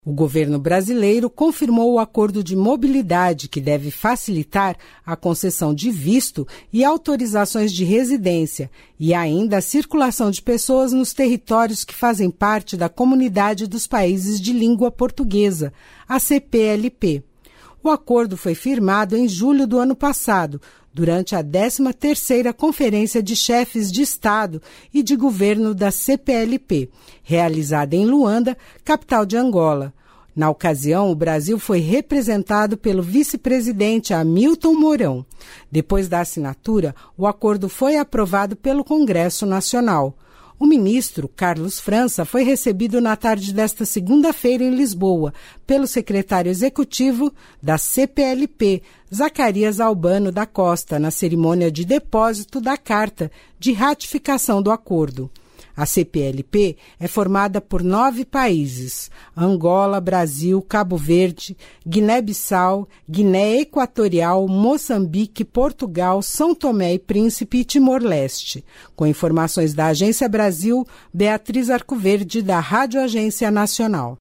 O governo brasileiro confirmou o acordo de mobilidade que deve facilitar a concessão de visto e autorizações de residência e ainda a circulação de pessoas nos territórios que fazem parte da Comunidade dos Países de Língua Portuguesa, a CPLP. O acordo foi firmado em julho do ano passado, durante a 13ª Conferência de Chefes de Estado e de Governo da CPLP, realizada em Luanda, capital de Angola. Na ocasião, o Brasil foi representado pelo vice-presidente Hamilton Mourão. Depois da assinatura, o acordo foi aprovado pelo Congresso Nacional. O ministro Carlos França foi recebido na tarde desta segunda-feira em Lisboa pelo secretário executivo da CPLP, Zacarias Albano da Costa, na cerimônia de depósito da carta de ratificação do acordo. A CPLP é formada por 9 países: Angola, Brasil, Cabo Verde, Guiné-Bissau, Guiné Equatorial, Moçambique, Portugal, São Tomé e Príncipe e Timor-Leste. Com informações da Agência Brasil, Beatriz Arcoverde, da Rádio Agência Nacional.